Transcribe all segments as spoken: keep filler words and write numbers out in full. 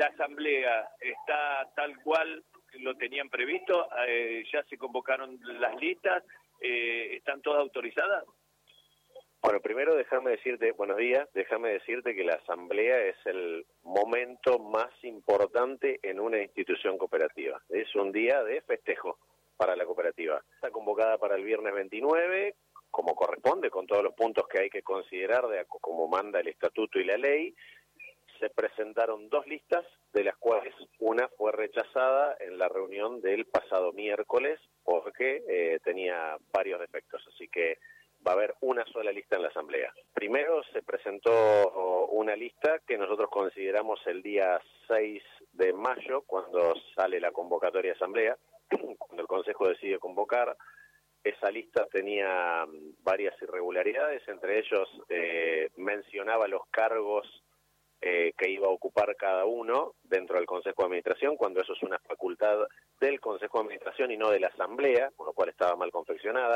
la asamblea está tal cual lo tenían previsto, eh, ya se convocaron las listas, eh, ¿están todas autorizadas? Bueno, primero déjame decirte, buenos días, déjame decirte que la asamblea es el momento más importante en una institución cooperativa. Es un día de festejo para la cooperativa. Está convocada para el viernes veintinueve, como corresponde, con todos los puntos que hay que considerar, de como manda el estatuto y la ley. Se presentaron dos listas, de las cuales una fue rechazada en la reunión del pasado miércoles porque eh, tenía varios defectos, así que va a haber una sola lista en la asamblea. Primero se presentó una lista que nosotros consideramos el día seis de mayo, cuando sale la convocatoria de asamblea, cuando el Consejo decide convocar. Esa lista tenía varias irregularidades, entre ellos eh, mencionaba los cargos eh, que iba a ocupar cada uno dentro del Consejo de Administración, cuando eso es una facultad del Consejo de Administración y no de la Asamblea, con lo cual estaba mal confeccionada.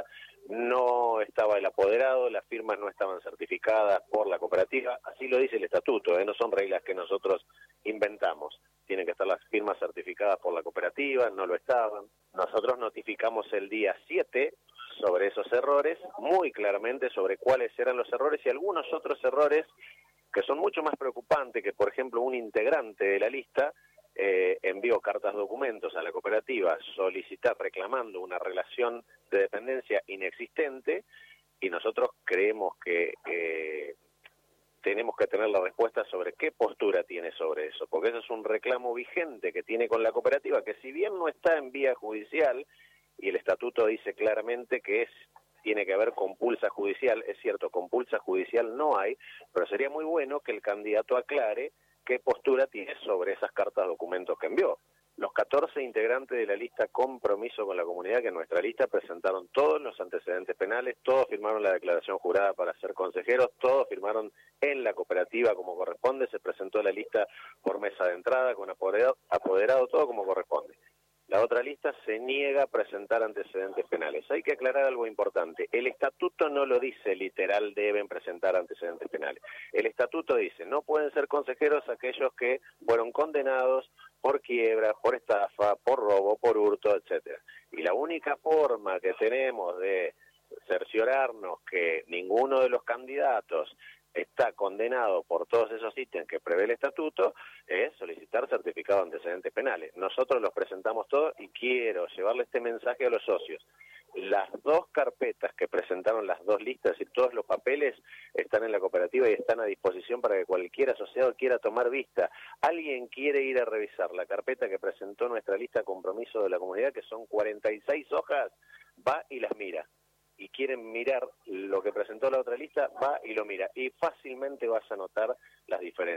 No estaba el apoderado, las firmas no estaban certificadas por la cooperativa, así lo dice el estatuto, ¿eh? No son reglas que nosotros inventamos. Tienen que estar las firmas certificadas por la cooperativa, no lo estaban. Nosotros notificamos el día siete sobre esos errores, muy claramente sobre cuáles eran los errores y algunos otros errores que son mucho más preocupantes, que por ejemplo un integrante de la lista eh, envió cartas documentos a la cooperativa solicitar, reclamando una relación de dependencia inexistente, y nosotros creemos que eh, tenemos que tener la respuesta sobre qué postura tiene sobre eso, porque eso es un reclamo vigente que tiene con la cooperativa, que si bien no está en vía judicial, y el estatuto dice claramente que es tiene que haber compulsa judicial, es cierto, compulsa judicial no hay, pero sería muy bueno que el candidato aclare qué postura tiene sobre esas cartas documentos que envió. Los catorce integrantes de la lista Compromiso con la Comunidad, que en nuestra lista presentaron todos los antecedentes penales, todos firmaron la declaración jurada para ser consejeros, todos firmaron en la cooperativa como corresponde, se presentó la lista por mesa de entrada, con apoderado, apoderado todo como corresponde. La otra lista se niega a presentar antecedentes penales. Hay que aclarar algo importante. El estatuto no lo dice literal, deben presentar antecedentes penales. El estatuto dice, no pueden ser consejeros aquellos que fueron condenados por quiebra, por estafa, por robo, por hurto, etcétera. Y la única forma que tenemos de cerciorarnos que ninguno de los candidatos está condenado por todos esos ítems que prevé el estatuto, es solicitar certificado de antecedentes penales. Nosotros los presentamos todos y quiero llevarle este mensaje a los socios. Las dos carpetas que presentaron las dos listas y todos los papeles están en la cooperativa y están a disposición para que cualquier asociado quiera tomar vista. Alguien quiere ir a revisar la carpeta que presentó nuestra lista Compromiso de la Comunidad, que son cuarenta y seis hojas, va y las mira. Y quieren mirar lo que presentó la otra lista, va y lo mira. Y fácilmente vas a notar las diferencias.